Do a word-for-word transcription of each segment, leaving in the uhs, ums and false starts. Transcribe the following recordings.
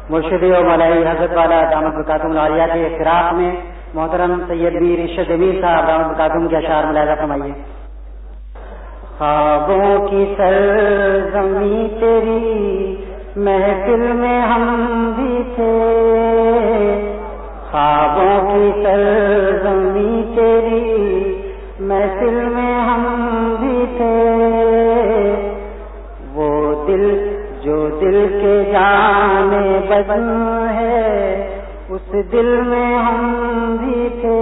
مرشدی و مولائی حضرت والا دامت برکاتہم العالیہ کے فراق میں محترم سید میر ارشد امیر صاحب دامت برکاتہم کے اشعار ملاحظہ فرمائیے۔ خوابوں کی سرزمین تیری محفل میں ہم بھی تھے، خوابوں کی سرزمین تیری محفل میں ہم بھی تھے، وہ دل جو دل کے جانے بدن ہے اس دل میں ہم بھی تھے،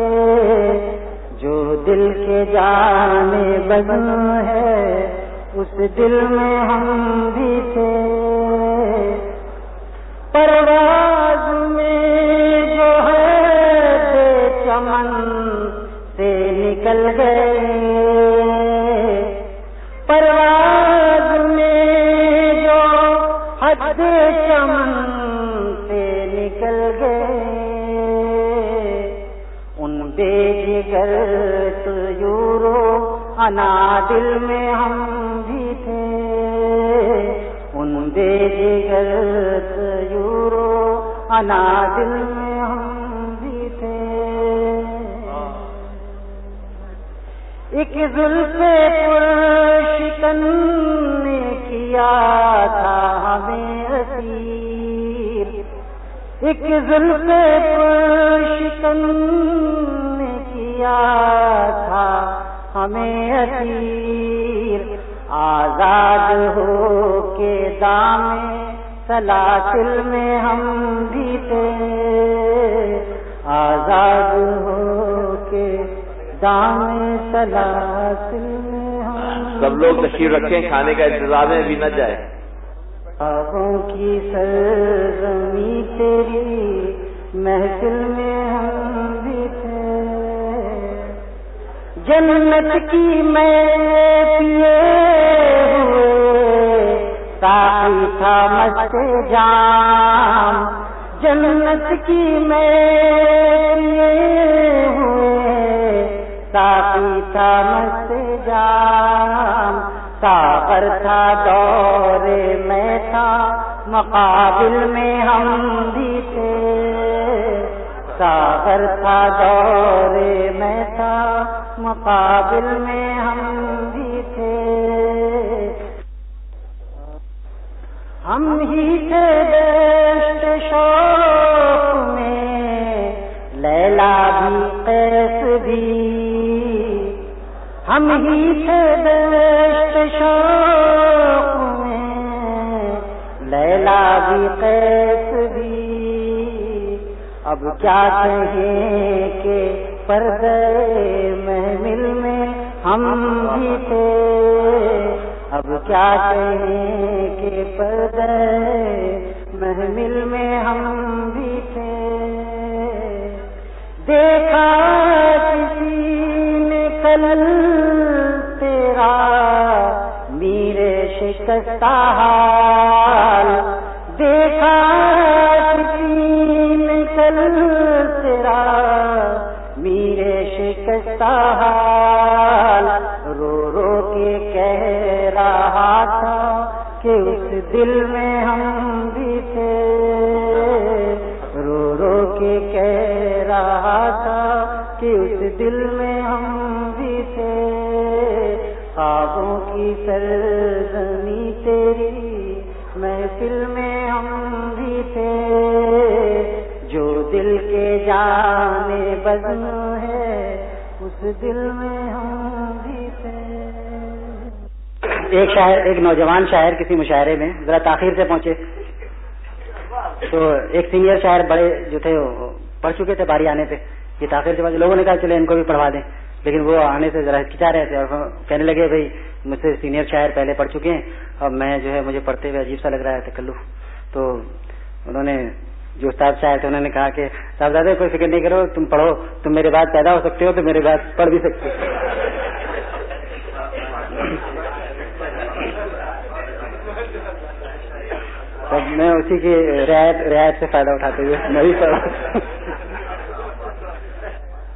جو دل کے جانے بدن ہے اس دل میں ہم بھی تھے، پرواز میں جو ہے بے چمن سے نکل گئے، پرواز میں جو حد چمن سے نکل گئے، ان بے جگر طیورو انادل میں ہم بھی تھے، ان بے جگر طیورو انادل میں ہم بھی تھے، ایک زلف پرشکن نے کیا تھا ہمیں اسیر، ایک زلف پرشکن نے کیا تھا ہمیں اسیر، آزاد ہو کے دامن سلاسل میں ہم بھی تھے، آزاد ہو کے دامن سلاسل میں ہم۔ سب لوگ تشریف رکھیں، کھانے کا انتظام ہے، ابھی نہ جائے۔ خوابوں کی سرزمین تیری محفل میں ہم بھی تھے، جنت کی میں پیے ہوئے ساقی تھا مست جام، جنت کی میں پیے ہوئے ساقی تھا مست جام، ساغر تھا دورے میں تھا مقابل میں ہم بھی تھے، ساغر تھا دورے میں تھا مقابل میں ہم بھی تھے، ہم ہی تھے دشت شوق میں لیلا بھی قیس بھی، ہم ہی تھے دشت شوق میں لیلا بھی قیس بھی، اب کیا کہیں کہ پردے محمل میں ہم بھی تھے، اب کیا کہیں کہ پردے محمل میں ہم بھی تھے، دیکھا کسی نے کل تیرا میرے شکستہ حال، دیکھا کسی نے کل تیرا میرے شکستہ حال، رو رو کے کہہ رہا تھا کہ اس دل میں ہم بھی تھے، رو رو کے کہہ رہا تھا کہ اس دل میں ہم بھی تھے، خوابوں کی سرزمین تیری محفل میں ہم بھی تھے، جو دل کے جانے بزم ہے اس دل میں ہم بھی تھے۔ ایک شاعر ایک نوجوان شاعر کسی مشاعرے میں ذرا تاخیر سے پہنچے تو ایک سینئر شاعر بڑے جو تھے پڑھ چکے تھے، باری آنے پہ یہ تاخیر سے پہنچے، لوگوں نے کہا چلے ان کو بھی پڑھوا دیں، لیکن وہ آنے سے ذرا ہچکچا رہے تھے اور کہنے لگے بھائی مجھ سے سینئر شاعر پہلے پڑھ چکے ہیں، اب میں جو ہے مجھے پڑھتے ہوئے عجیب سا لگ رہا ہے تکلف، تو انہوں نے جو استاد شاعر تھے انہوں نے کہا کہ صاحبزادے کوئی فکر نہیں کرو، تم پڑھو، تم میرے بعد پیدا ہو سکتے ہو تو میرے بعد پڑھ بھی سکتے ہو۔ میں اسی کی رعایت رعایت سے فائدہ اٹھاتے ہوئے میں بھی پڑھا۔